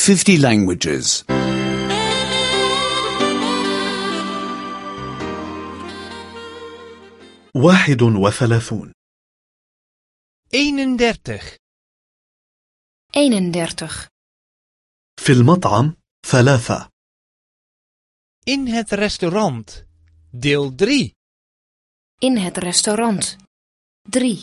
50 languages. 31 31. 31. في المطعم 3 In het restaurant. Deel 3. In het restaurant. 3.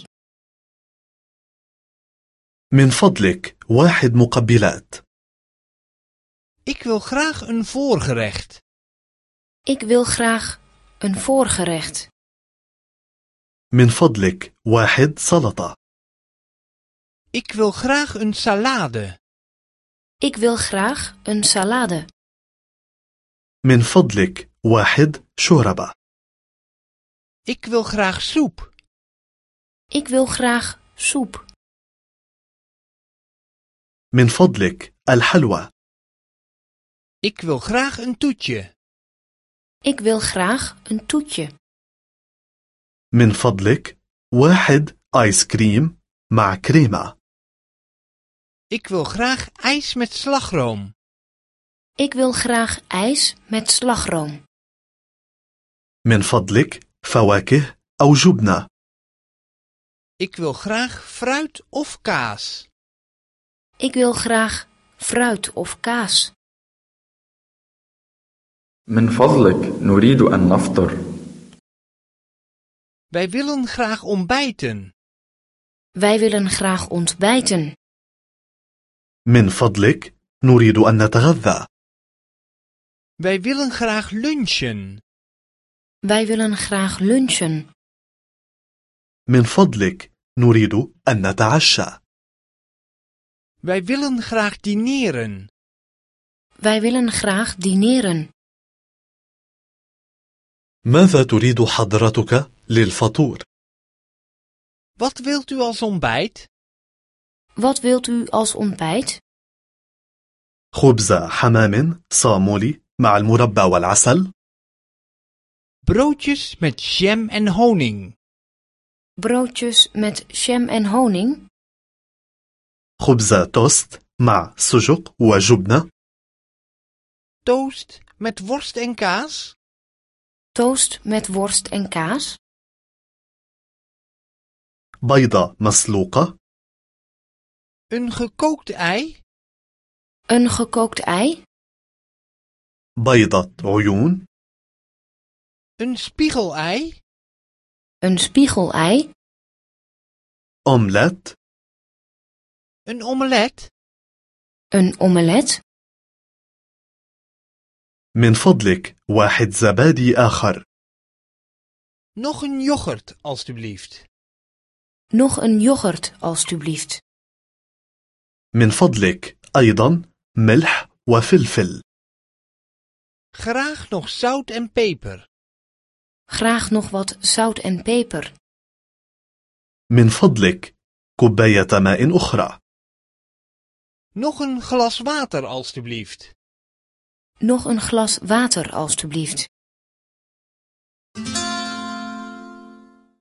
من فضلك 1 مقبلات. Ik wil graag een voorgerecht. Ik wil graag een voorgerecht. من فضلك 1 سلطة. Ik wil graag een salade. Ik wil graag een salade. من فضلك 1 شوربة. Ik wil graag soep. Ik wil graag soep. من فضلك الحلوى. Ik wil graag een toetje. Ik wil graag een toetje. من فضلك 1 آيس كريم مع كريمة. Ik wil graag ijs met slagroom. Ik wil graag ijs met slagroom. من فضلك فواكه أو جبنة. Ik wil graag fruit of kaas. Ik wil graag fruit of kaas. من فضلك نريد أن نفطر. Wij willen graag ontbijten. Wij willen graag ontbijten. من فضلك نريد أن نتغذى. Wij willen graag lunchen. Wij willen graag lunchen. من فضلك نريد أن نتعشى. Wij willen graag dineren. Wij willen graag dineren. ماذا تريد حضرتك للفطور؟ Wat wilt u als ontbijt? Wat wilt u als ontbijt? خبز حمام صامولي مع المربى والعسل. Broodjes met jam en honing. Broodjes met jam en honing. خبز توست مع سجق وجبنة. Toast met worst en kaas. Toast met worst en kaas. بيضة مسلوقة. Een gekookt ei. Een gekookt ei. بيضة عيون. Een spiegelei. Een spiegelei. أومليت. Een omelet. Een omelet. من فضلك 1 زبادي آخر. Nog een yoghurt, alstublieft. Nog een yoghurt, alstublieft. من فضلك أيضا ملح وفلفل. Graag nog zout en peper. Graag nog wat zout en peper. من فضلك كوباية ماء أخرى. Nog een glas water, alstublieft. Nog een glas water, alstublieft.